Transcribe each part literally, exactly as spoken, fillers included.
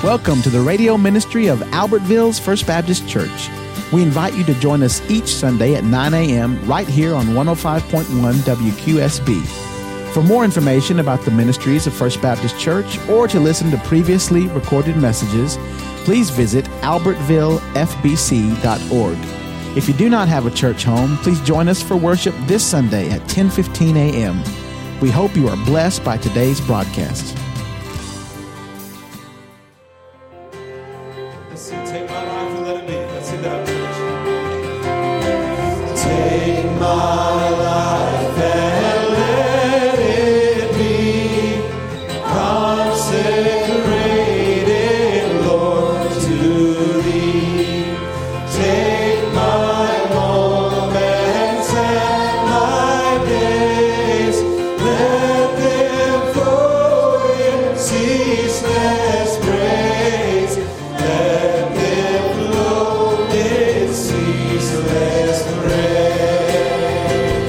Welcome to the radio ministry of Albertville's First Baptist Church. We invite you to join us each Sunday at nine a.m. right here on one oh five point one W Q S B. For more information about the ministries of First Baptist Church or to listen to previously recorded messages, please visit albertville f b c dot org. If you do not have a church home, please join us for worship this Sunday at ten fifteen a.m. We hope you are blessed by today's broadcast. Let's sing, take my life and let it be. Let's sing that, church. Take my life and let it be consecrated, Lord, to Thee. Take my moments and my days, let them flow in ceaseless praise. Let them flow in ceaseless praise.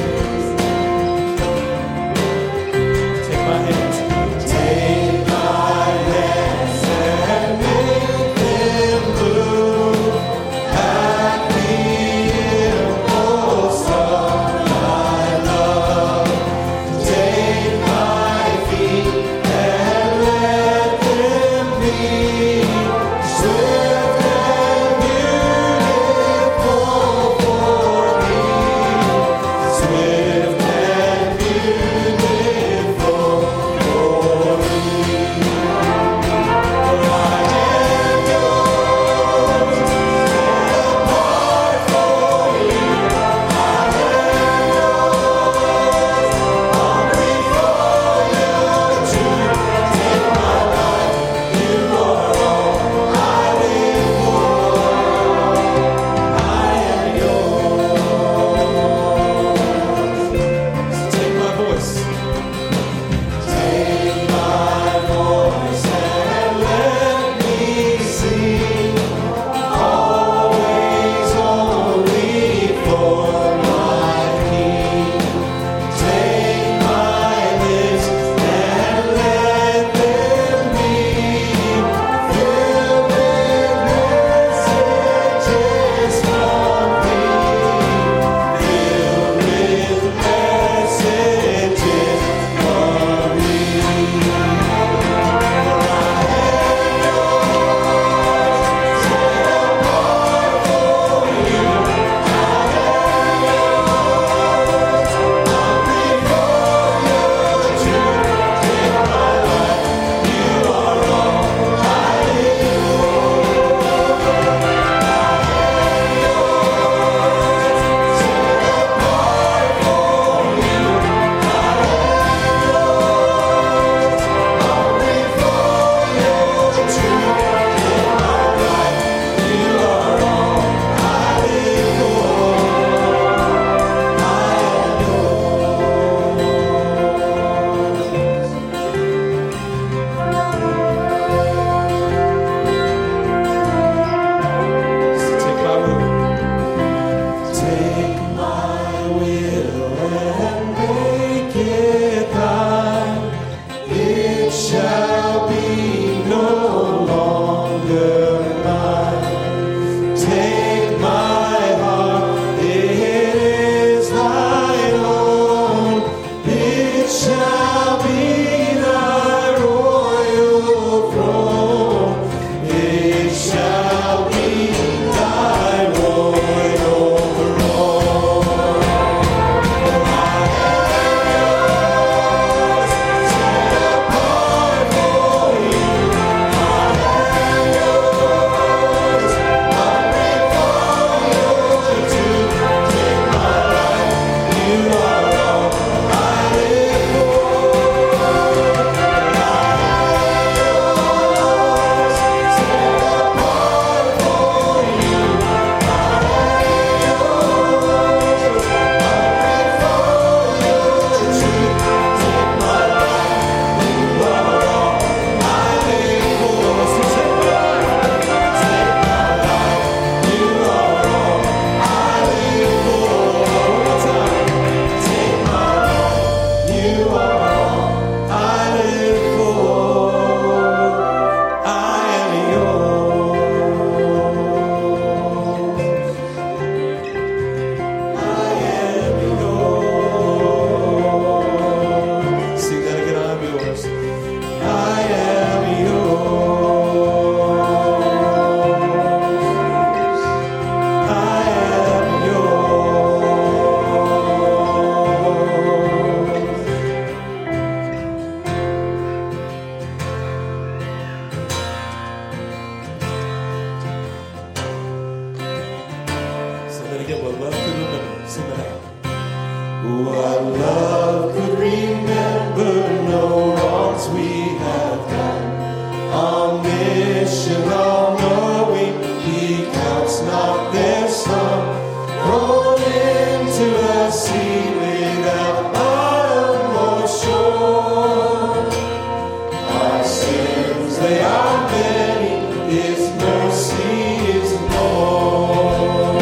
What love could remember no wrongs we have done. Omniscient, all-knowing, he counts not their sum. Thrown into the sea without bottom or shore. Our sins, they are many, his mercy is more.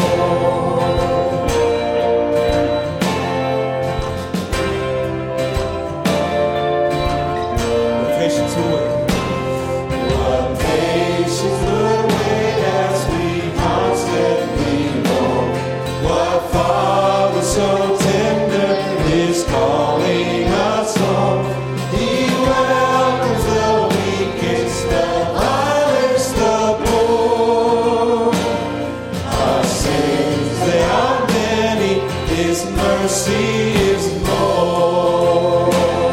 What patience will wait. What patience will wait as we constantly know. What Father so tender is calling us home. He welcomes the weakest, the honors, the poor. Our sins, they are many, his mercy is more.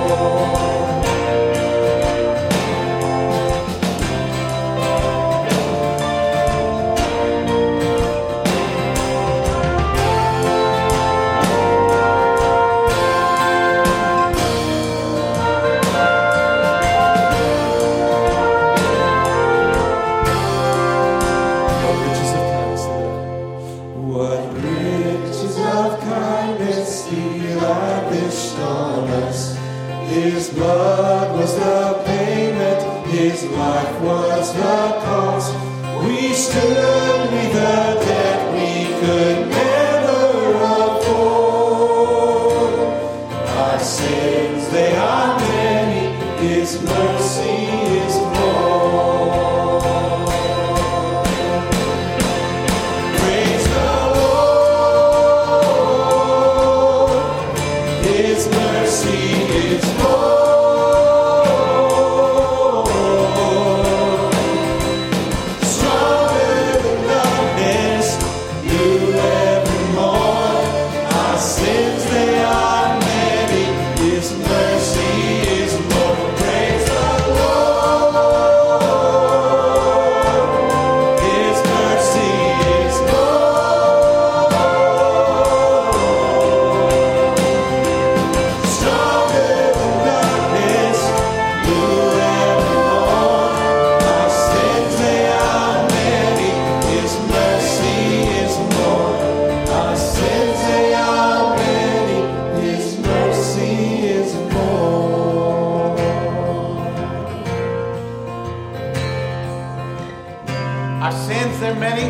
What riches of kindness he lavished on us. His blood was the payment, his life was the cost. We stood beneath the debt we could never afford. Our sins, they are many, his mercy is more. Praise the Lord, his mercy is more. Stronger than darkness, new every morn. Our sins, they are many, his mercy is more. Praise the Lord, his mercy is more. Stronger than darkness, new every morn. Our sins, they are many, his mercy is more. Our sins, they are many, his mercy is more. Our sins, they're many.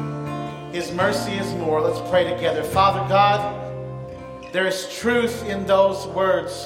His mercy is more. Let's pray together. Father God, there is truth in those words.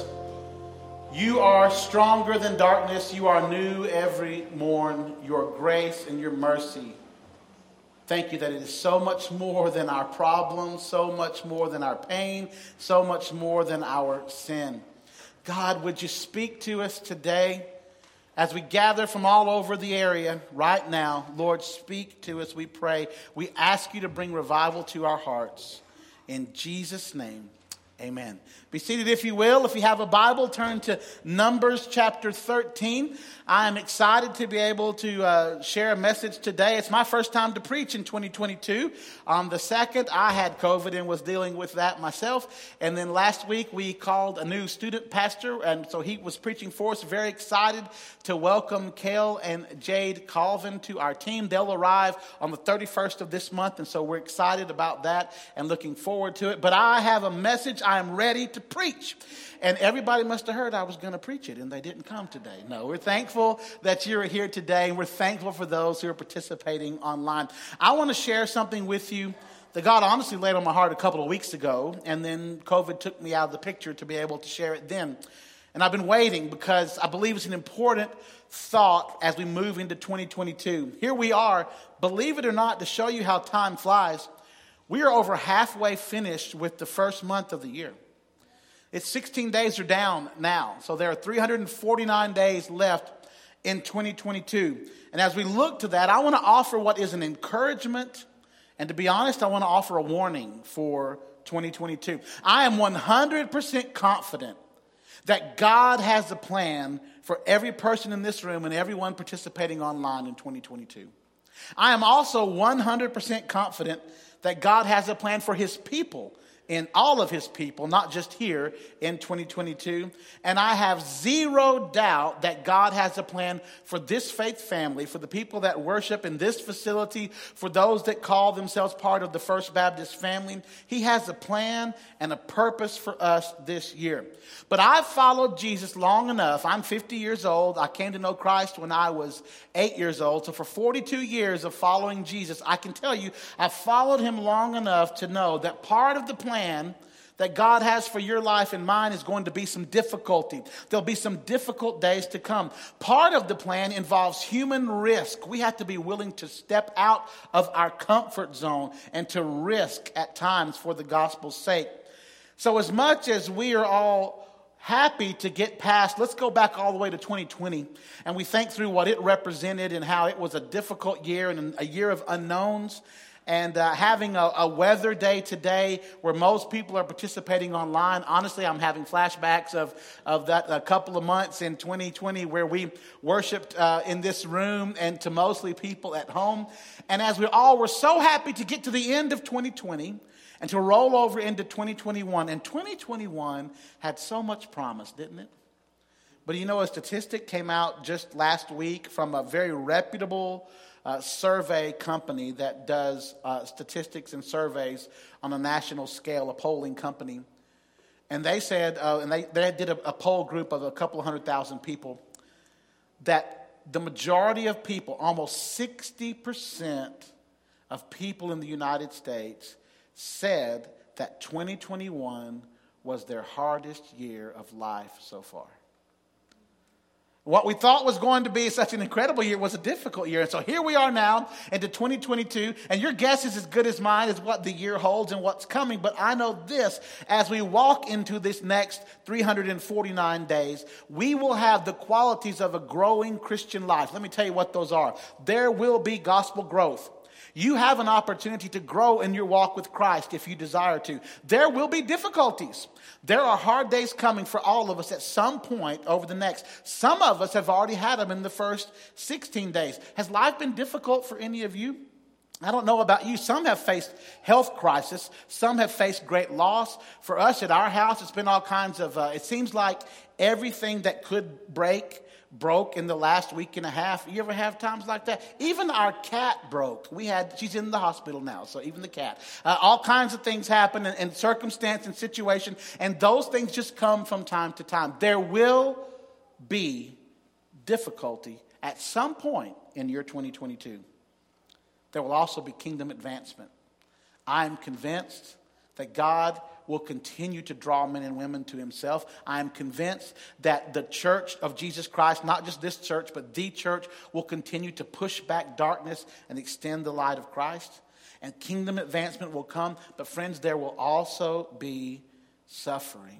You are stronger than darkness. You are new every morn. Your grace and your mercy. Thank you that it is so much more than our problems, so much more than our pain, so much more than our sin. God, would you speak to us today as we gather from all over the area right now? Lord, speak to us, we pray. We ask you to bring revival to our hearts. In Jesus' name, amen. Be seated if you will. If you have a Bible, turn to Numbers chapter thirteen. I am excited to be able to uh, share a message today. It's my first time to preach in twenty twenty-two. On the second, I had COVID and was dealing with that myself. And then last week, we called a new student pastor, and so he was preaching for us. Very excited to welcome Kel and Jade Colvin to our team. They'll arrive on the thirty-first of this month, and so we're excited about that and looking forward to it. But I have a message I am ready to preach. And everybody must have heard I was going to preach it, and they didn't come today. No, we're thankful that you're here today, and we're thankful for those who are participating online. I want to share something with you that God honestly laid on my heart a couple of weeks ago, and then COVID took me out of the picture to be able to share it then. And I've been waiting because I believe it's an important thought as we move into twenty twenty-two. Here we are, believe it or not, to show you how time flies. We are over halfway finished with the first month of the year. It's sixteen days are down now, so there are three hundred forty-nine days left in twenty twenty-two. And as we look to that, I want to offer what is an encouragement, and to be honest, I want to offer a warning for twenty twenty-two. I am one hundred percent confident that God has a plan for every person in this room and everyone participating online in twenty twenty-two. I am also one hundred percent confident that God has a plan for his people in all of his people, not just here in twenty twenty-two. And I have zero doubt that God has a plan for this faith family, for the people that worship in this facility, for those that call themselves part of the First Baptist family. He has a plan and a purpose for us this year. But I've followed Jesus long enough. I'm fifty years old. I came to know Christ when I was eight years old. So for forty-two years of following Jesus, I can tell you I've followed him long enough to know that part of the plan plan that God has for your life and mine is going to be some difficulty. There'll be some difficult days to come. Part of the plan involves human risk. We have to be willing to step out of our comfort zone and to risk at times for the gospel's sake. So as much as we are all happy to get past, let's go back all the way to twenty twenty and we think through what it represented and how it was a difficult year and a year of unknowns. And uh, having a, a weather day today where most people are participating online. Honestly, I'm having flashbacks of, of that a couple of months in twenty twenty where we worshiped uh, in this room and to mostly people at home. And as we all were so happy to get to the end of twenty twenty and to roll over into twenty twenty-one. And twenty twenty-one had so much promise, didn't it? But you know, a statistic came out just last week from a very reputable Uh, survey company that does uh, statistics and surveys on a national scale, a polling company. And they said, uh, and they, they did a, a poll group of a couple of hundred thousand people, that the majority of people, almost sixty percent of people in the United States said that twenty twenty-one was their hardest year of life so far. What we thought was going to be such an incredible year was a difficult year. And so here we are now into twenty twenty-two. And your guess is as good as mine as what the year holds and what's coming. But I know this, as we walk into this next three hundred forty-nine days, we will have the qualities of a growing Christian life. Let me tell you what those are. There will be gospel growth. You have an opportunity to grow in your walk with Christ if you desire to. There will be difficulties. There are hard days coming for all of us at some point over the next. Some of us have already had them in the first sixteen days. Has life been difficult for any of you? I don't know about you. Some have faced health crisis. Some have faced great loss. For us at our house, it's been all kinds of, uh, it seems like everything that could break broke in the last week and a half. You ever have times like that? Even our cat broke. We had, she's in the hospital now, so even the cat. Uh, all kinds of things happen and, and circumstance and situation, and those things just come from time to time. There will be difficulty at some point in year twenty twenty-two. There will also be kingdom advancement. I'm convinced that God will continue to draw men and women to himself. I am convinced that the church of Jesus Christ, not just this church, but the church, will continue to push back darkness and extend the light of Christ. And kingdom advancement will come. But friends, there will also be suffering.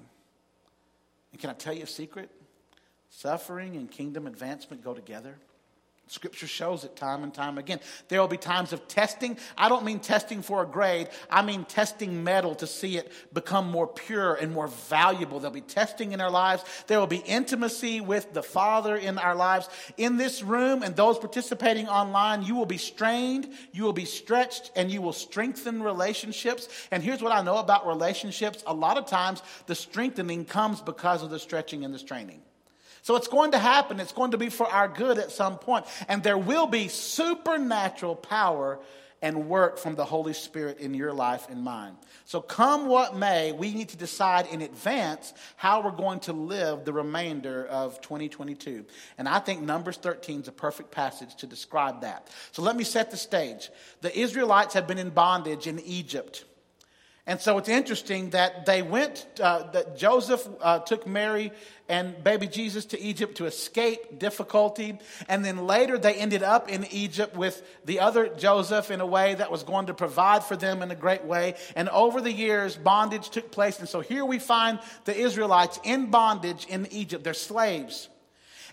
And can I tell you a secret? Suffering and kingdom advancement go together. Scripture shows it time and time again. There will be times of testing. I don't mean testing for a grade. I mean testing metal to see it become more pure and more valuable. There'll be testing in our lives. There will be intimacy with the Father in our lives. In this room and those participating online, you will be strained, you will be stretched, and you will strengthen relationships. And here's what I know about relationships. A lot of times the strengthening comes because of the stretching and the straining. So it's going to happen. It's going to be for our good at some point. And there will be supernatural power and work from the Holy Spirit in your life and mine. So come what may, we need to decide in advance how we're going to live the remainder of twenty twenty-two. And I think Numbers thirteen is a perfect passage to describe that. So let me set the stage. The Israelites have been in bondage in Egypt. And so it's interesting that they went, uh, that Joseph uh, took Mary and baby Jesus to Egypt to escape difficulty. And then later they ended up in Egypt with the other Joseph in a way that was going to provide for them in a great way. And over the years, bondage took place. And so here we find the Israelites in bondage in Egypt. They're slaves.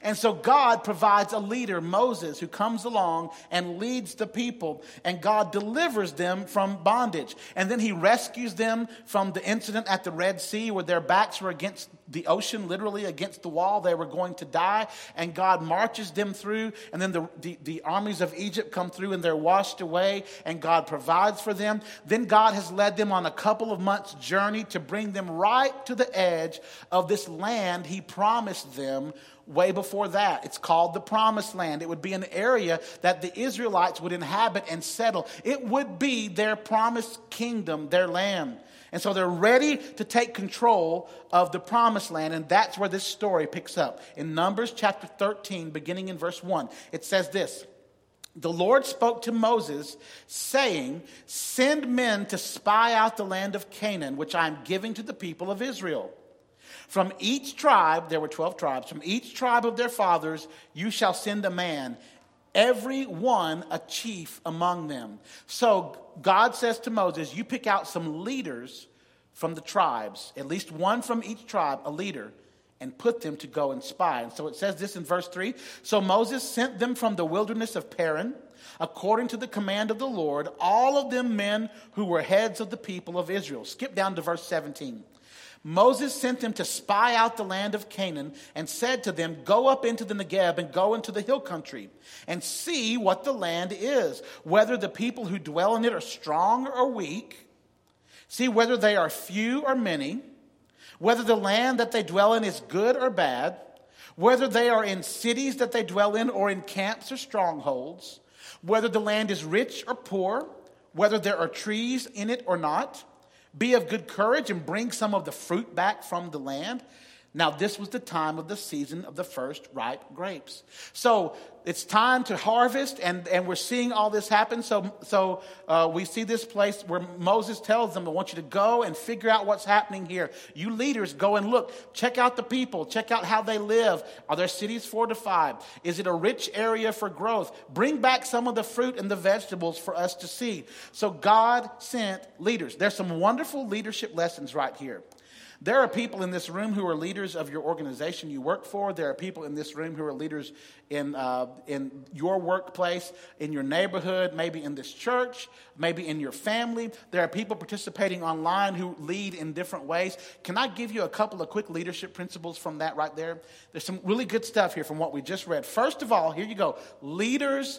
And so God provides a leader, Moses, who comes along and leads the people. And God delivers them from bondage. And then he rescues them from the incident at the Red Sea where their backs were against the ocean, literally against the wall. They were going to die. And God marches them through. And then the, the, the armies of Egypt come through and they're washed away. And God provides for them. Then God has led them on a couple of months' journey to bring them right to the edge of this land he promised them way before that. It's called the Promised Land. It would be an area that the Israelites would inhabit and settle. It would be their promised kingdom, their land. And so they're ready to take control of the Promised Land, and that's where this story picks up. In Numbers chapter thirteen, beginning in verse one, it says this: "The Lord spoke to Moses, saying, 'Send men to spy out the land of Canaan, which I am giving to the people of Israel. From each tribe,'" there were twelve tribes, "'from each tribe of their fathers you shall send a man, every one a chief among them.'" So God says to Moses, you pick out some leaders from the tribes, at least one from each tribe, a leader, and put them to go and spy. And so it says this in verse three. "So Moses sent them from the wilderness of Paran, according to the command of the Lord, all of them men who were heads of the people of Israel." Skip down to verse seventeen. "Moses sent them to spy out the land of Canaan and said to them, 'Go up into the Negeb and go into the hill country and see what the land is, whether the people who dwell in it are strong or weak. See whether they are few or many, whether the land that they dwell in is good or bad, whether they are in cities that they dwell in or in camps or strongholds, whether the land is rich or poor, whether there are trees in it or not. Be of good courage and bring some of the fruit back from the land.' Now this was the time of the season of the first ripe grapes." So it's time to harvest, and, and we're seeing all this happen. So, so uh, we see this place where Moses tells them, "I want you to go and figure out what's happening here. You leaders, go and look. Check out the people. Check out how they live. Are their cities fortified? Is it a rich area for growth? Bring back some of the fruit and the vegetables for us to see." So God sent leaders. There's some wonderful leadership lessons right here. There are people in this room who are leaders of your organization you work for. There are people in this room who are leaders in uh, in your workplace, in your neighborhood, maybe in this church, maybe in your family. There are people participating online who lead in different ways. Can I give you a couple of quick leadership principles from that right there? There's some really good stuff here from what we just read. First of all, here you go. Leaders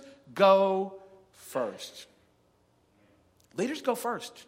go first. Leaders go first.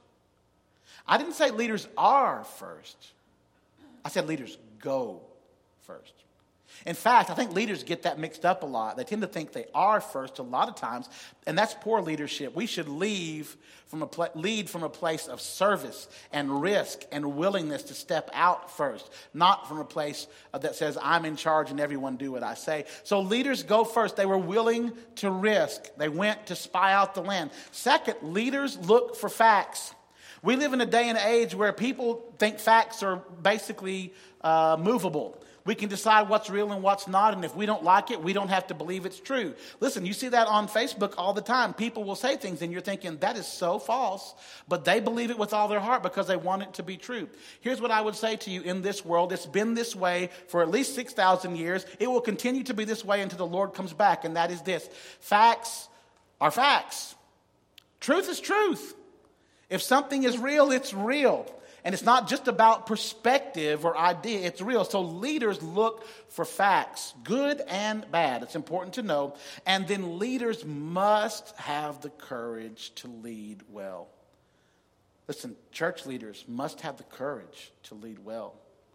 I didn't say leaders are first. I said leaders go first. In fact, I think leaders get that mixed up a lot. They tend to think they are first a lot of times, and that's poor leadership. We should leave from a pl- lead from a place of service and risk and willingness to step out first, not from a place uh, that says, "I'm in charge and everyone do what I say." So leaders go first. They were willing to risk. They went to spy out the land. Second, leaders look for facts. We live in a day and age where people think facts are basically uh, movable. We can decide what's real and what's not, and if we don't like it, we don't have to believe it's true. Listen, you see that on Facebook all the time. People will say things, and you're thinking, that is so false, but they believe it with all their heart because they want it to be true. Here's what I would say to you. In this world, it's been this way for at least six thousand years. It will continue to be this way until the Lord comes back, and that is this. Facts are facts. Truth is truth. If something is real, it's real. And it's not just about perspective or idea, it's real. So leaders look for facts, good and bad. It's important to know. And then leaders must have the courage to lead well. Listen, church leaders must have the courage to lead well.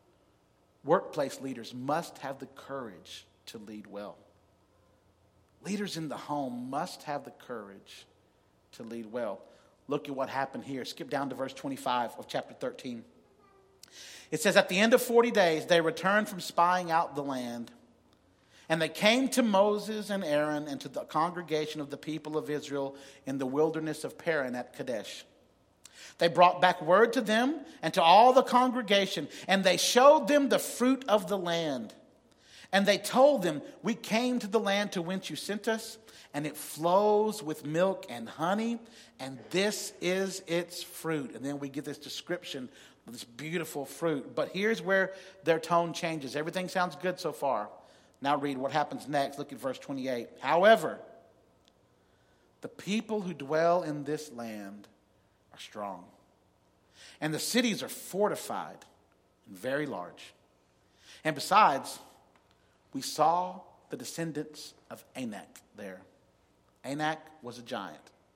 Workplace leaders must have the courage to lead well. Leaders in the home must have the courage to lead well. Look at what happened here. Skip down to verse twenty-five of chapter thirteen. It says, "At the end of forty days, they returned from spying out the land. And they came to Moses and Aaron and to the congregation of the people of Israel in the wilderness of Paran at Kadesh. They brought back word to them and to all the congregation, and they showed them the fruit of the land. And they told them, 'We came to the land to which you sent us, and it flows with milk and honey, and this is its fruit.'" And then we get this description of this beautiful fruit. But here's where their tone changes. Everything sounds good so far. Now read what happens next. Look at verse twenty-eight. However, the people who dwell in this land are strong, and the cities are fortified and very large. And besides, we saw the descendants of Anak there. Anak was a giant.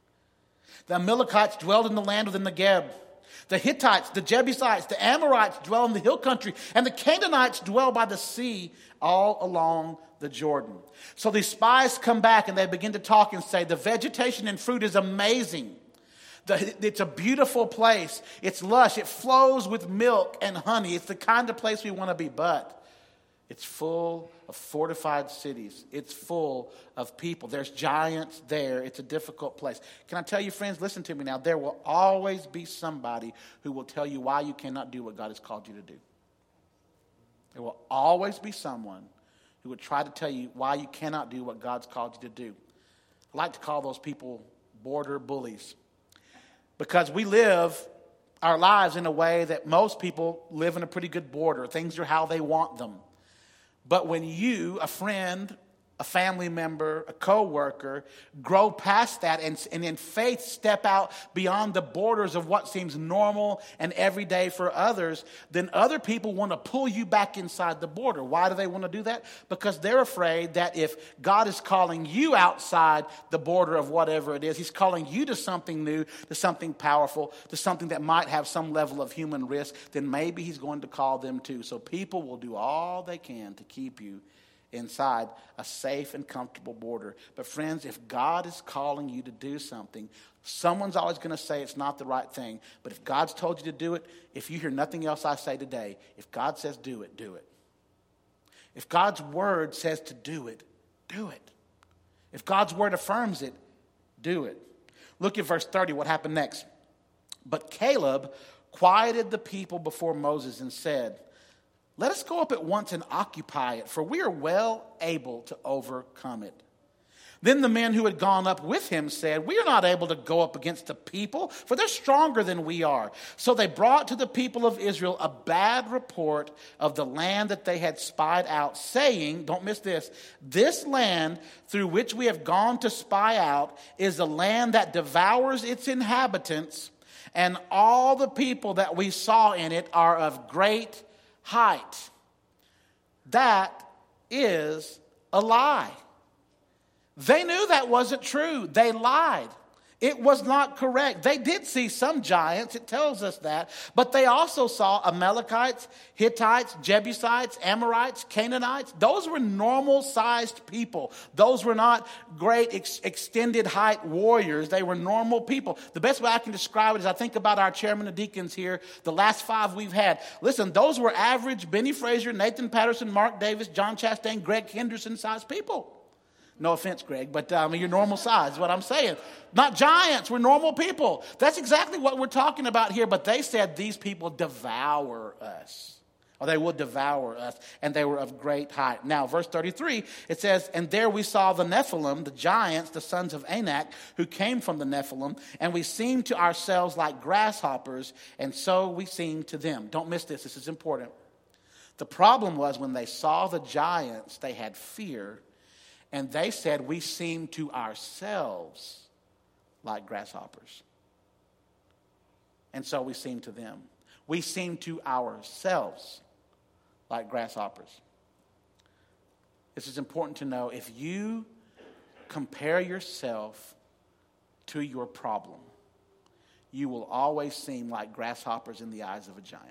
The Amalekites dwelled in the land within the Negeb. The Hittites, the Jebusites, the Amorites dwell in the hill country, and the Canaanites dwell by the sea all along the Jordan. So these spies come back and they begin to talk and say, the vegetation and fruit is amazing. The, it's a beautiful place. It's lush. It flows with milk and honey. It's the kind of place we want to be, but it's full of fortified cities. It's full of people. There's giants there. It's a difficult place. Can I tell you, friends, listen to me now. There will always be somebody who will tell you why you cannot do what God has called you to do. There will always be someone who would try to tell you why you cannot do what God's called you to do. I like to call those people border bullies, because we live our lives in a way that most people live in a pretty good border. Things are how they want them. But when you, a friend, a family member, a co-worker, grow past that and, and in faith step out beyond the borders of what seems normal and everyday for others, then other people want to pull you back inside the border. Why do they want to do that? Because they're afraid that if God is calling you outside the border of whatever it is, he's calling you to something new, to something powerful, to something that might have some level of human risk, then maybe he's going to call them too. So people will do all they can to keep you inside a safe and comfortable border. But friends, if God is calling you to do something, someone's always going to say it's not the right thing. But if God's told you to do it, if you hear nothing else I say today, if God says do it, do it. If God's word says to do it, do it. If God's word affirms it, do it. Look at verse thirty, what happened next. But Caleb quieted the people before Moses and said, let us go up at once and occupy it, for we are well able to overcome it. Then the men who had gone up with him said, we are not able to go up against the people, for they're stronger than we are. So they brought to the people of Israel a bad report of the land that they had spied out, saying, don't miss this, this land through which we have gone to spy out is a land that devours its inhabitants, and all the people that we saw in it are of great height. That is a lie. They knew that wasn't true. They lied. It was not correct. They did see some giants, it tells us that, but they also saw Amalekites, Hittites, Jebusites, Amorites, Canaanites. Those were normal-sized people. Those were not great ex- extended height warriors. They were normal people. The best way I can describe it is I think about our chairman of deacons here, the last five we've had. Listen, those were average Benny Fraser, Nathan Patterson, Mark Davis, John Chastain, Greg Henderson-sized people. No offense, Greg, but I mean, you're normal size is what I'm saying. Not giants, we're normal people. That's exactly what we're talking about here. But they said these people devour us, or they will devour us, and they were of great height. Now, verse thirty-three, it says, and there we saw the Nephilim, the giants, the sons of Anak, who came from the Nephilim, and we seemed to ourselves like grasshoppers, and so we seemed to them. Don't miss this, this is important. The problem was when they saw the giants, they had fear. And they said, we seem to ourselves like grasshoppers. And so we seem to them. We seem to ourselves like grasshoppers. This is important to know. If you compare yourself to your problem, you will always seem like grasshoppers in the eyes of a giant.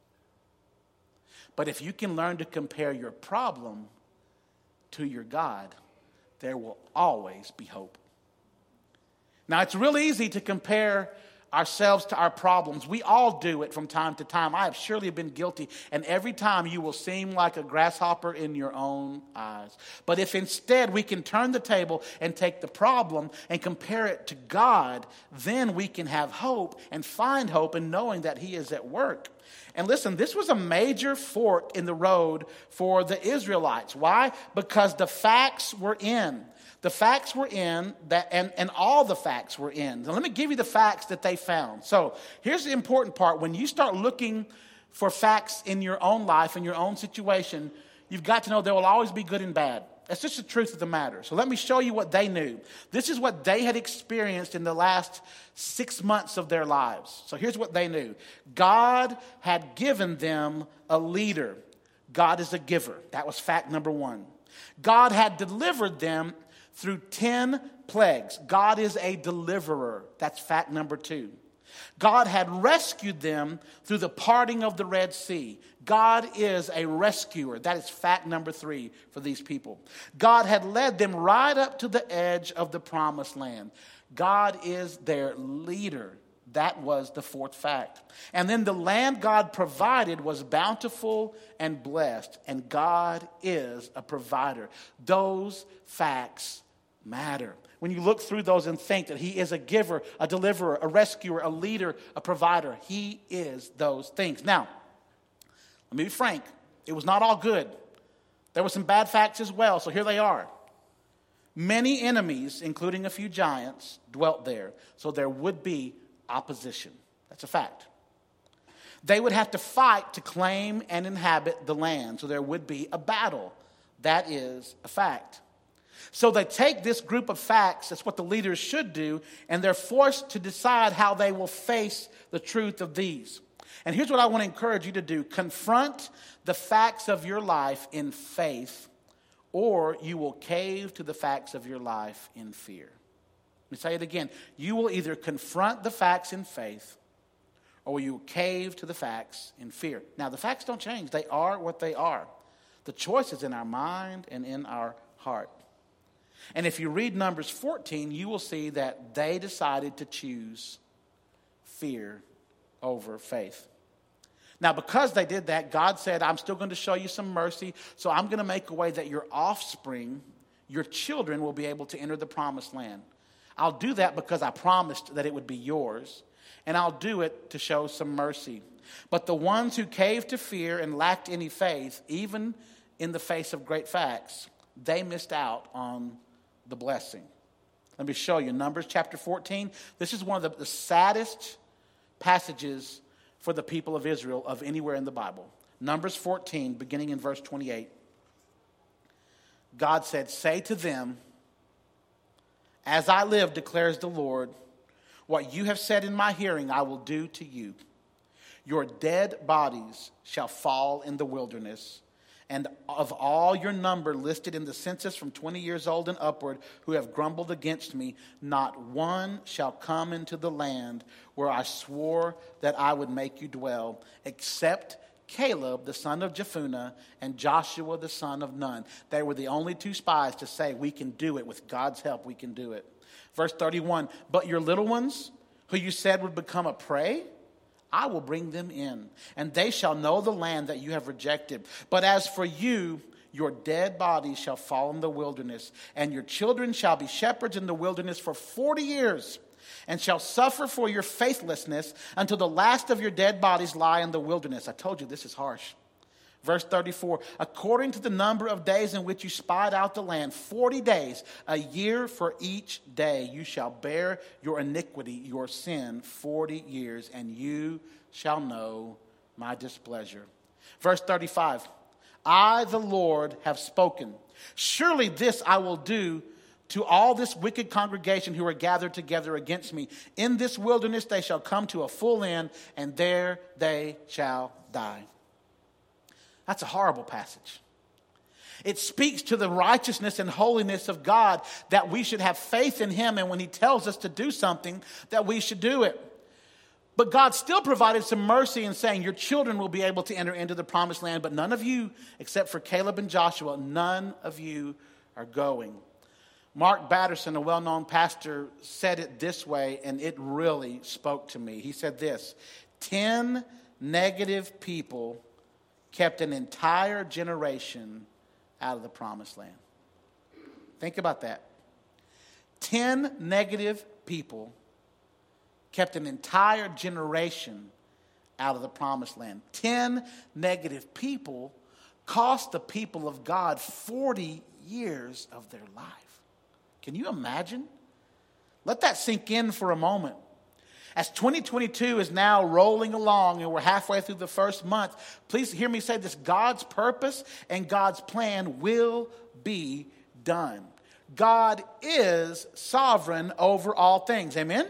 But if you can learn to compare your problem to your God, there will always be hope. Now, it's real easy to compare ourselves to our problems. We all do it from time to time. I have surely been guilty. And every time you will seem like a grasshopper in your own eyes. But if instead we can turn the table and take the problem and compare it to God, then we can have hope and find hope in knowing that he is at work. And listen, this was a major fork in the road for the Israelites. Why? Because the facts were in. The facts were in, that, and, and all the facts were in. Now, let me give you the facts that they found. So here's the important part. When you start looking for facts in your own life, in your own situation, you've got to know there will always be good and bad. That's just the truth of the matter. So let me show you what they knew. This is what they had experienced in the last six months of their lives. So here's what they knew. God had given them a leader. God is a giver. That was fact number one. God had delivered them through ten plagues. God is a deliverer. That's fact number two. God had rescued them through the parting of the Red Sea. God is a rescuer. That is fact number three for these people. God had led them right up to the edge of the promised land. God is their leader. That was the fourth fact. And then the land God provided was bountiful and blessed. And God is a provider. Those facts matter. When you look through those and think that he is a giver, a deliverer, a rescuer, a leader, a provider, he is those things. Now, let me be frank. It was not all good. There were some bad facts as well, so here they are. Many enemies, including a few giants, dwelt there, so there would be opposition. That's a fact. They would have to fight to claim and inhabit the land, so there would be a battle. That is a fact. So they take this group of facts, that's what the leaders should do, and they're forced to decide how they will face the truth of these. And here's what I want to encourage you to do. Confront the facts of your life in faith, or you will cave to the facts of your life in fear. Let me say it again. You will either confront the facts in faith, or you will cave to the facts in fear. Now, the facts don't change. They are what they are. The choice is in our mind and in our heart. And if you read Numbers fourteen, you will see that they decided to choose fear over faith. Now, because they did that, God said, I'm still going to show you some mercy, so I'm going to make a way that your offspring, your children, will be able to enter the promised land. I'll do that because I promised that it would be yours, and I'll do it to show some mercy. But the ones who caved to fear and lacked any faith, even in the face of great facts, they missed out on the blessing. Let me show you. Numbers chapter fourteen. This is one of the, the saddest passages for the people of Israel of anywhere in the Bible. Numbers fourteen, beginning in verse twenty-eight. God said, say to them, as I live, declares the Lord, what you have said in my hearing I will do to you. Your dead bodies shall fall in the wilderness, and of all your number listed in the census from twenty years old and upward who have grumbled against me, not one shall come into the land where I swore that I would make you dwell, except Caleb, the son of Jephunneh, and Joshua, the son of Nun. They were the only two spies to say, we can do it. With God's help, we can do it. Verse thirty-one, but your little ones, who you said would become a prey, I will bring them in, and they shall know the land that you have rejected. But as for you, your dead bodies shall fall in the wilderness, and your children shall be shepherds in the wilderness for forty years, and shall suffer for your faithlessness until the last of your dead bodies lie in the wilderness. I told you this is harsh. Verse thirty-four, according to the number of days in which you spied out the land, forty days, a year for each day, you shall bear your iniquity, your sin, forty years, and you shall know my displeasure. Verse thirty-five, I, the Lord, have spoken. Surely this I will do to all this wicked congregation who are gathered together against me. In this wilderness they shall come to a full end, and there they shall die. That's a horrible passage. It speaks to the righteousness and holiness of God, that we should have faith in him, and when he tells us to do something, that we should do it. But God still provided some mercy in saying, your children will be able to enter into the promised land, but none of you, except for Caleb and Joshua, none of you are going. Mark Batterson, a well-known pastor, said it this way, and it really spoke to me. He said this, ten negative people kept an entire generation out of the promised land. Think about that. Ten negative people kept an entire generation out of the promised land. Ten negative people cost the people of God forty years of their life. Can you imagine? Let that sink in for a moment. As twenty twenty-two is now rolling along and we're halfway through the first month, please hear me say this: God's purpose and God's plan will be done. God is sovereign over all things. Amen?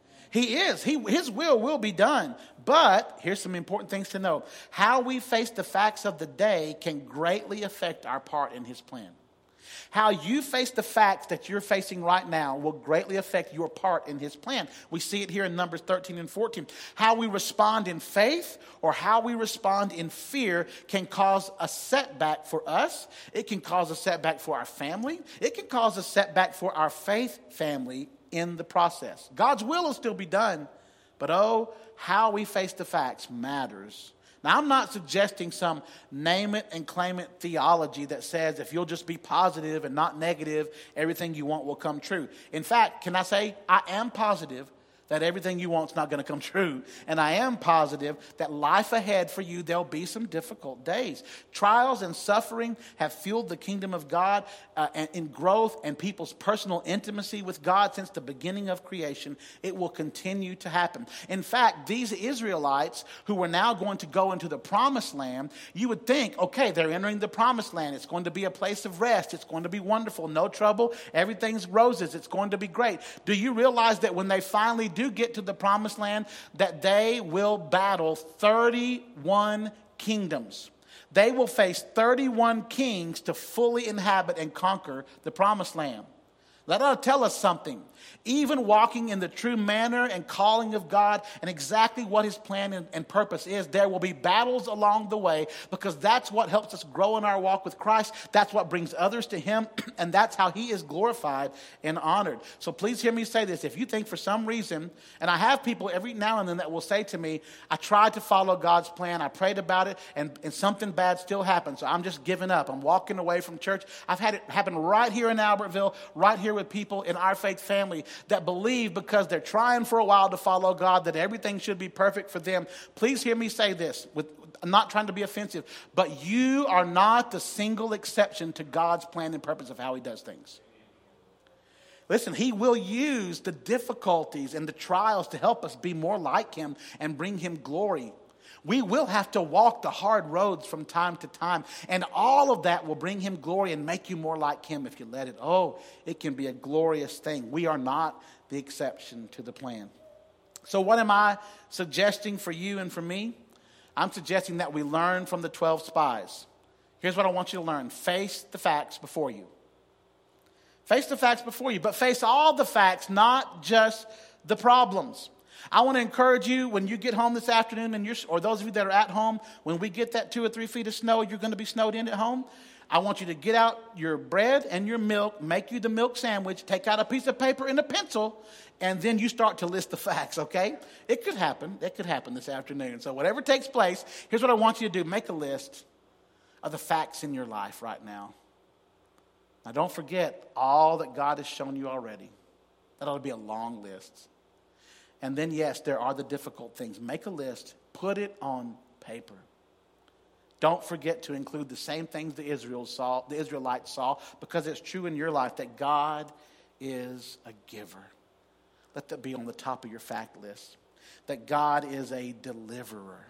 He is. He, his will will be done. But here's some important things to know. How we face the facts of the day can greatly affect our part in his plan. How you face the facts that you're facing right now will greatly affect your part in his plan. We see it here in Numbers thirteen and fourteen. How we respond in faith or how we respond in fear can cause a setback for us. It can cause a setback for our family. It can cause a setback for our faith family in the process. God's will will still be done, but oh, how we face the facts matters. Now, I'm not suggesting some name it and claim it theology that says if you'll just be positive and not negative, everything you want will come true. In fact, can I say I am positive that everything you want is not going to come true. And I am positive that life ahead for you, there'll be some difficult days. Trials and suffering have fueled the kingdom of God uh, and in growth and people's personal intimacy with God since the beginning of creation. It will continue to happen. In fact, these Israelites who were now going to go into the promised land, you would think, okay, they're entering the promised land. It's going to be a place of rest. It's going to be wonderful. No trouble. Everything's roses. It's going to be great. Do you realize that when they finally do get to the promised land, that they will battle thirty-one kingdoms? They will face thirty-one kings to fully inhabit and conquer the promised land. That ought to tell us something. Even walking in the true manner and calling of God and exactly what his plan and, and purpose is, there will be battles along the way, because that's what helps us grow in our walk with Christ. That's what brings others to him, and that's how he is glorified and honored. So please hear me say this. If you think for some reason, and I have people every now and then that will say to me, I tried to follow God's plan, I prayed about it, and, and something bad still happened, so I'm just giving up. I'm walking away from church. I've had it happen right here in Albertville, right here with people in our faith family that believe because they're trying for a while to follow God that everything should be perfect for them. Please hear me say this. With, I'm not trying to be offensive, but you are not the single exception to God's plan and purpose of how he does things. Listen, he will use the difficulties and the trials to help us be more like him and bring him glory. We will have to walk the hard roads from time to time. And all of that will bring him glory and make you more like him if you let it. Oh, it can be a glorious thing. We are not the exception to the plan. So what am I suggesting for you and for me? I'm suggesting that we learn from the twelve spies. Here's what I want you to learn. Face the facts before you. Face the facts before you, but face all the facts, not just the problems. I want to encourage you when you get home this afternoon, and you're, or those of you that are at home, when we get that two or three feet of snow, you're going to be snowed in at home. I want you to get out your bread and your milk, make you the milk sandwich, take out a piece of paper and a pencil, and then you start to list the facts, okay? It could happen. It could happen this afternoon. So whatever takes place, here's what I want you to do. Make a list of the facts in your life right now. Now, don't forget all that God has shown you already. That ought to be a long list. And then, yes, there are the difficult things. Make a list. Put it on paper. Don't forget to include the same things the Israel saw, the Israelites saw, because it's true in your life that God is a giver. Let that be on the top of your fact list. That God is a deliverer.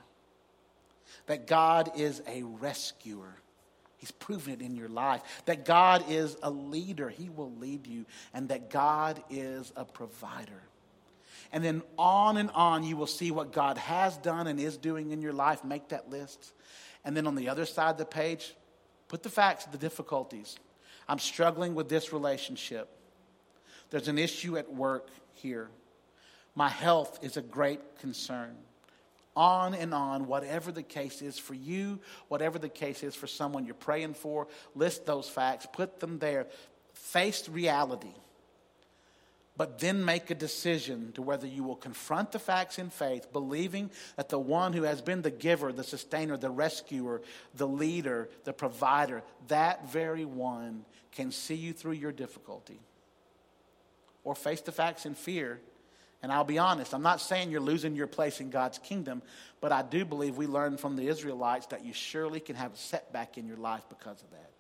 That God is a rescuer. He's proven it in your life. That God is a leader. He will lead you. And that God is a provider. And then on and on, you will see what God has done and is doing in your life. Make that list. And then on the other side of the page, put the facts, the difficulties. I'm struggling with this relationship. There's an issue at work here. My health is a great concern. On and on, whatever the case is for you, whatever the case is for someone you're praying for, list those facts, put them there. Face reality. But then make a decision to whether you will confront the facts in faith, believing that the one who has been the giver, the sustainer, the rescuer, the leader, the provider, that very one can see you through your difficulty. Or face the facts in fear. And I'll be honest, I'm not saying you're losing your place in God's kingdom, but I do believe we learned from the Israelites that you surely can have a setback in your life because of that.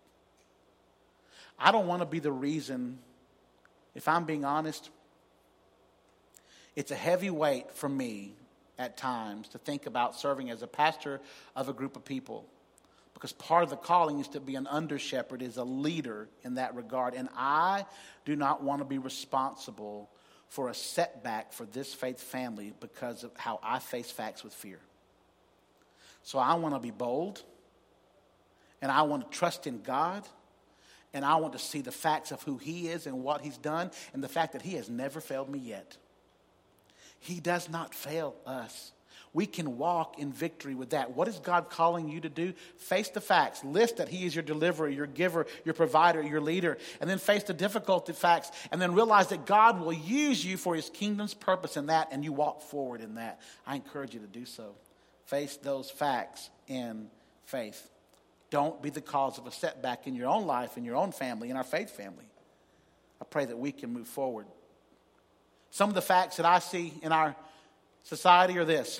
I don't want to be the reason. If I'm being honest, It's a heavy weight for me at times to think about serving as a pastor of a group of people, because part of the calling is to be an under shepherd, is a leader in that regard. And I do not want to be responsible for a setback for this faith family because of how I face facts with fear. So I want to be bold, and I want to trust in God, and I want to see the facts of who he is and what he's done, and the fact that he has never failed me yet. He does not fail us. We can walk in victory with that. What is God calling you to do? Face the facts. List that he is your deliverer, your giver, your provider, your leader. And then face the difficult facts. And then realize that God will use you for his kingdom's purpose in that. And you walk forward in that. I encourage you to do so. Face those facts in faith. Don't be the cause of a setback in your own life, in your own family, in our faith family. I pray that we can move forward. Some of the facts that I see in our society are this.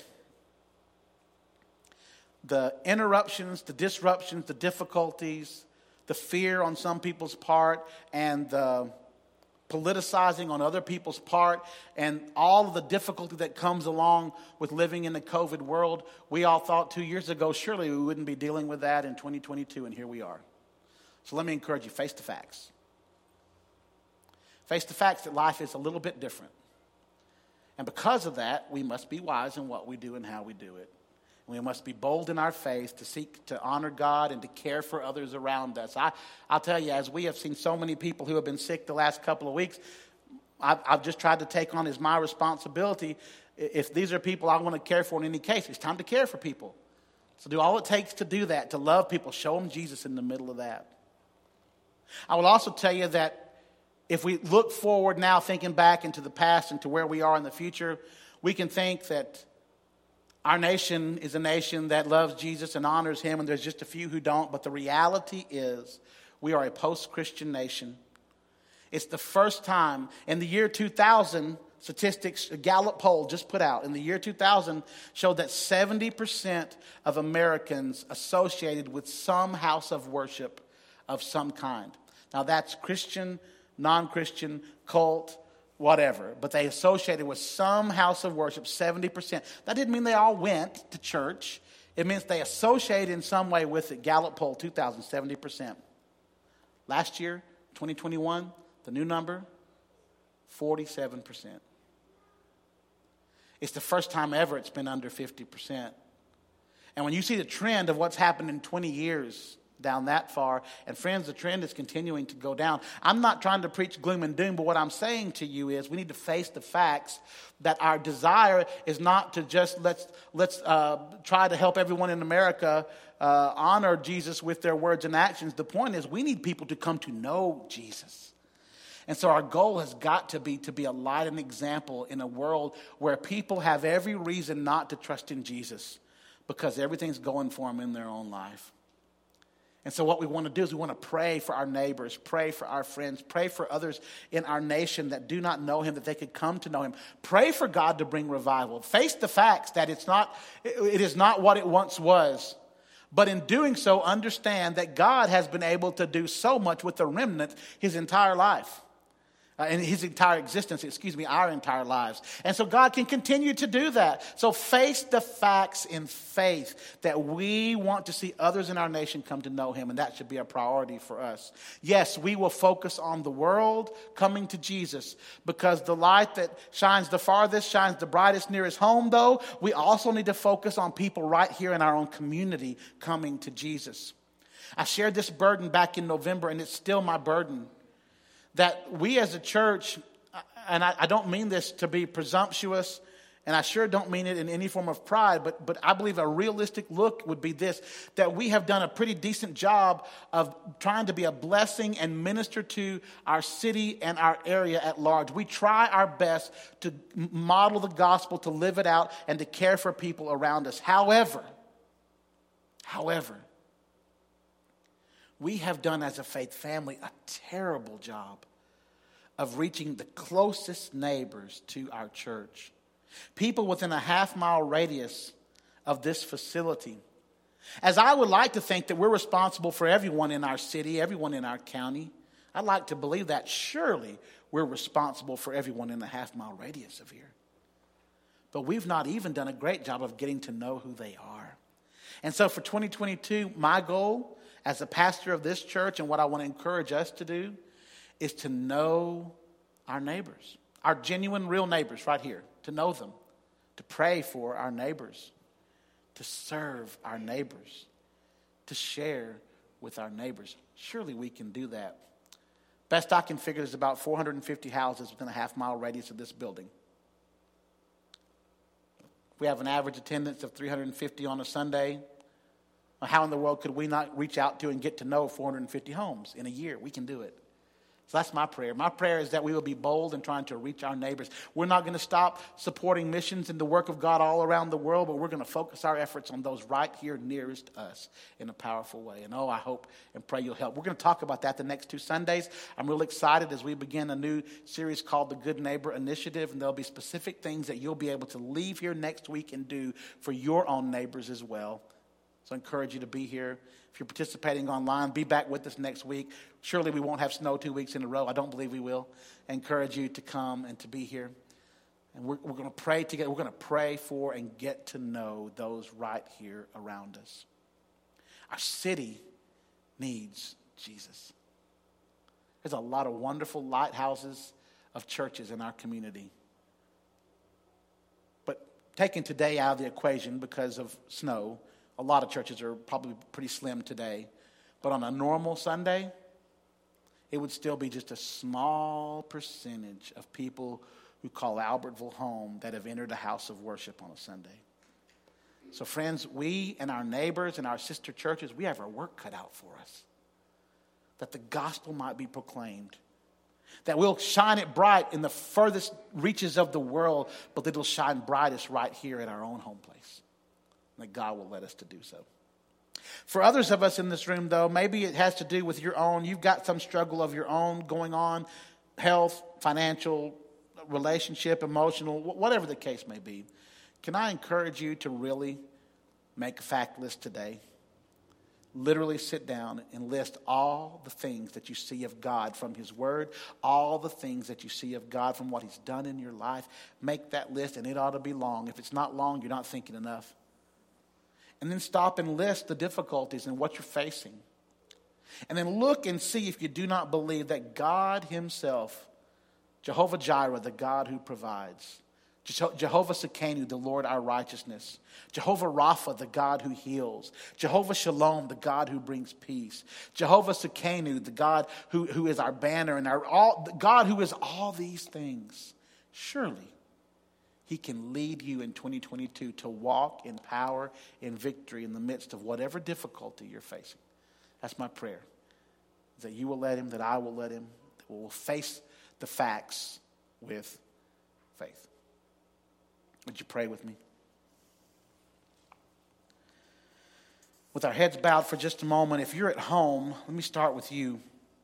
The interruptions, the disruptions, the difficulties, the fear on some people's part, and the politicizing on other people's part, and all of the difficulty that comes along with living in the COVID world. We all thought two years ago, surely we wouldn't be dealing with that in twenty twenty-two, and here we are. So let me encourage you, face the facts. Face the facts that life is a little bit different. And because of that, we must be wise in what we do and how we do it. We must be bold in our faith to seek to honor God and to care for others around us. I, I'll tell you, as we have seen so many people who have been sick the last couple of weeks, I've, I've just tried to take on as my responsibility. If these are people I want to care for in any case, it's time to care for people. So do all it takes to do that, to love people, show them Jesus in the middle of that. I will also tell you that if we look forward now, thinking back into the past and to where we are in the future, we can think that our nation is a nation that loves Jesus and honors him, and there's just a few who don't. But the reality is we are a post-Christian nation. It's the first time in the year two thousand, statistics, a Gallup poll just put out, in the year two thousand, showed that seventy percent of Americans associated with some house of worship of some kind. Now that's Christian, non-Christian, cult, whatever, but they associated with some house of worship, seventy percent. That didn't mean they all went to church. It means they associated in some way with it. Gallup poll, two thousand, seventy percent. Last year, twenty twenty-one, the new number, forty-seven percent. It's the first time ever it's been under fifty percent. And when you see the trend of what's happened in twenty years, down that far, and friends, the trend is continuing to go down. I'm not trying to preach gloom and doom, but what I'm saying to you is we need to face the facts that our desire is not to just let's let's uh, try to help everyone in America uh, honor Jesus with their words and actions. The point is we need people to come to know Jesus. And so our goal has got to be to be a light and example in a world where people have every reason not to trust in Jesus because everything's going for them in their own life. And so what we want to do is we want to pray for our neighbors, pray for our friends, pray for others in our nation that do not know him, that they could come to know him. Pray for God to bring revival. Face the facts that it's not, it is not what it once was. But in doing so, understand that God has been able to do so much with the remnant his entire life. Uh, in his entire existence, excuse me, our entire lives. And so God can continue to do that. So face the facts in faith that we want to see others in our nation come to know him, and that should be a priority for us. Yes, we will focus on the world coming to Jesus, because the light that shines the farthest, shines the brightest near his home, though. We also need to focus on people right here in our own community coming to Jesus. I shared this burden back in November, and it's still my burden. That we as a church, and I, I don't mean this to be presumptuous, and I sure don't mean it in any form of pride, but, but I believe a realistic look would be this, that we have done a pretty decent job of trying to be a blessing and minister to our city and our area at large. We try our best to model the gospel, to live it out, and to care for people around us. However, however, we have done as a faith family a terrible job of reaching the closest neighbors to our church. People within a half mile radius of this facility. As I would like to think that we're responsible for everyone in our city, everyone in our county, I'd like to believe that surely we're responsible for everyone in a half mile radius of here. but we've not even done a great job of getting to know who they are. And so for twenty twenty-two, my goal as a pastor of this church and what I want to encourage us to do is to know our neighbors, our genuine, real neighbors right here, to know them, to pray for our neighbors, to serve our neighbors, to share with our neighbors. Surely we can do that. Best I can figure is about four hundred fifty houses within a half mile radius of this building. We have an average attendance of three hundred fifty on a Sunday. How in the world could we not reach out to and get to know four hundred fifty homes in a year? We can do it. So that's my prayer. My prayer is that we will be bold in trying to reach our neighbors. We're not going to stop supporting missions and the work of God all around the world, but we're going to focus our efforts on those right here nearest us in a powerful way. And oh, I hope and pray you'll help. We're going to talk about that the next two Sundays. I'm really excited as we begin a new series called the Good Neighbor Initiative, and there'll be specific things that you'll be able to leave here next week and do for your own neighbors as well. So I encourage you to be here. If you're participating online, be back with us next week. Surely we won't have snow two weeks in a row. I don't believe we will. I encourage you to come and to be here. And we're, we're going to pray together. We're going to pray for and get to know those right here around us. Our city needs Jesus. There's a lot of wonderful lighthouses of churches in our community. But taking today out of the equation because of snow, a lot of churches are probably pretty slim today. But on a normal Sunday, it would still be just a small percentage of people who call Albertville home that have entered a house of worship on a Sunday. So friends, we and our neighbors and our sister churches, we have our work cut out for us. That the gospel might be proclaimed. That we'll shine it bright in the furthest reaches of the world, but that it'll shine brightest right here at our own home place. That God will let us to do so. For others of us in this room, though, maybe it has to do with your own. You've got some struggle of your own going on, health, financial, relationship, emotional, whatever the case may be. Can I encourage you to really make a fact list today? Literally sit down and list all the things that you see of God from His Word, all the things that you see of God from what He's done in your life. Make that list, and it ought to be long. If it's not long, you're not thinking enough. And then stop and list the difficulties and what you're facing. And then look and see if you do not believe that God Himself, Jehovah Jireh, the God who provides, Jehovah Sekenu, the Lord our righteousness, Jehovah Rapha, the God who heals, Jehovah Shalom, the God who brings peace, Jehovah Sekenu, the God who, who is our banner, and our all, God who is all these things. Surely He can lead you in twenty twenty-two to walk in power, in victory, in the midst of whatever difficulty you're facing. That's my prayer. That you will let Him, that I will let Him, that we will face the facts with faith. Would you pray with me? With our heads bowed for just a moment, if you're at home, let me start with you.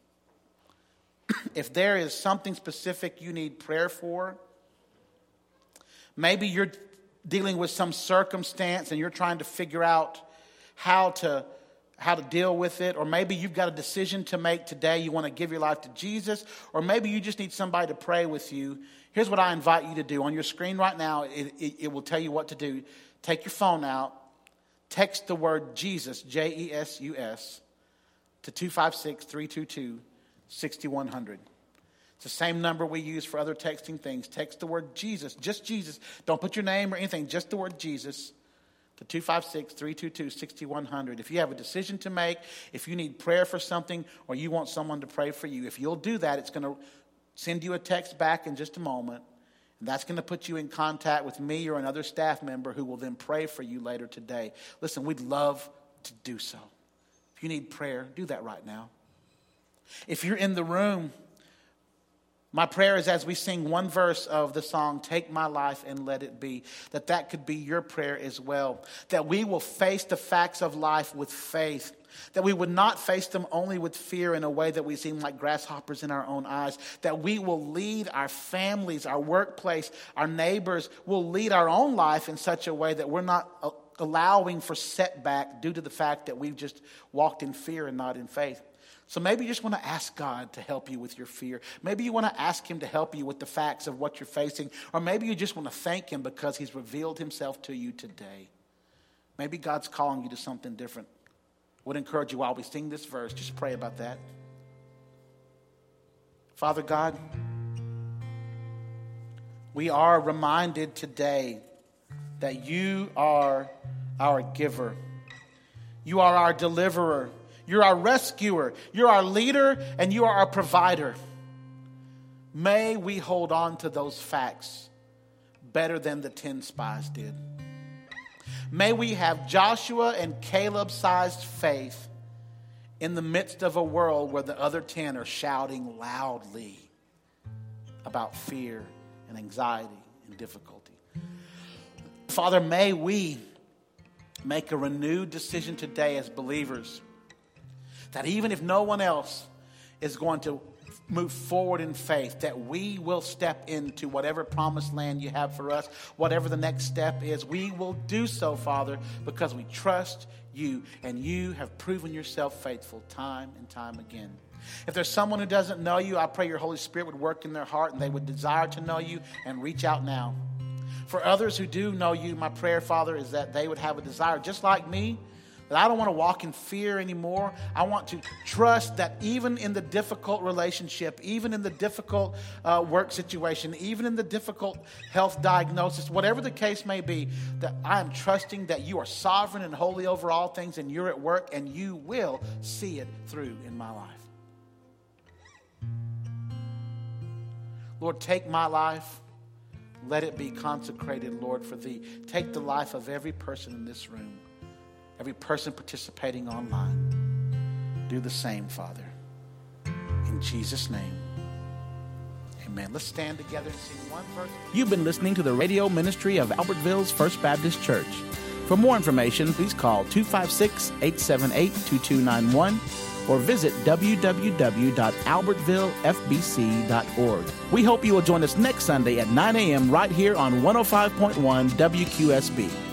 If there is something specific you need prayer for, maybe you're dealing with some circumstance and you're trying to figure out how to how to deal with it. Or maybe you've got a decision to make today. You want to give your life to Jesus. Or maybe you just need somebody to pray with you. Here's what I invite you to do. On your screen right now, it, it, it will tell you what to do. Take your phone out. Text the word Jesus, J E S U S, to two five six, three two two, six one zero zero. It's the same number we use for other texting things. Text the word Jesus, just Jesus. Don't put your name or anything, just the word Jesus to two five six, three two two, six one zero zero. If you have a decision to make, if you need prayer for something, or you want someone to pray for you, if you'll do that, it's going to send you a text back in just a moment. And that's going to put you in contact with me or another staff member who will then pray for you later today. Listen, we'd love to do so. If you need prayer, do that right now. If you're in the room, my prayer is as we sing one verse of the song, Take My Life and Let It Be, that that could be your prayer as well. That we will face the facts of life with faith. That we would not face them only with fear in a way that we seem like grasshoppers in our own eyes. That we will lead our families, our workplace, our neighbors, will lead our own life in such a way that we're not allowing for setback due to the fact that we've just walked in fear and not in faith. So maybe you just want to ask God to help you with your fear. Maybe you want to ask him to help you with the facts of what you're facing. Or maybe you just want to thank him because he's revealed himself to you today. Maybe God's calling you to something different. I would encourage you while we sing this verse, just pray about that. Father God, we are reminded today that you are our giver. You are our deliverer. You're our rescuer. You're our leader, and you are our provider. May we hold on to those facts better than the ten spies did. May we have Joshua and Caleb-sized faith in the midst of a world where the other ten are shouting loudly about fear and anxiety and difficulty. Father, may we make a renewed decision today as believers that even if no one else is going to move forward in faith, that we will step into whatever promised land you have for us, whatever the next step is. We will do so, Father, because we trust you, and you have proven yourself faithful time and time again. If there's someone who doesn't know you, I pray your Holy Spirit would work in their heart and they would desire to know you and reach out now. For others who do know you, my prayer, Father, is that they would have a desire, just like me, that I don't want to walk in fear anymore. I want to trust that even in the difficult relationship, even in the difficult uh, work situation, even in the difficult health diagnosis, whatever the case may be, that I am trusting that you are sovereign and holy over all things, and you're at work, and you will see it through in my life. Lord, take my life. Let it be consecrated, Lord, for thee. Take the life of every person in this room, every person participating online. Do the same, Father. In Jesus' name, amen. Let's stand together and sing one verse. You've been listening to the radio ministry of Albertville's First Baptist Church. For more information, please call two five six, eight seven eight, two two nine one or visit w w w dot albertville f b c dot org. We hope you will join us next Sunday at nine a.m. right here on one oh five point one W Q S B.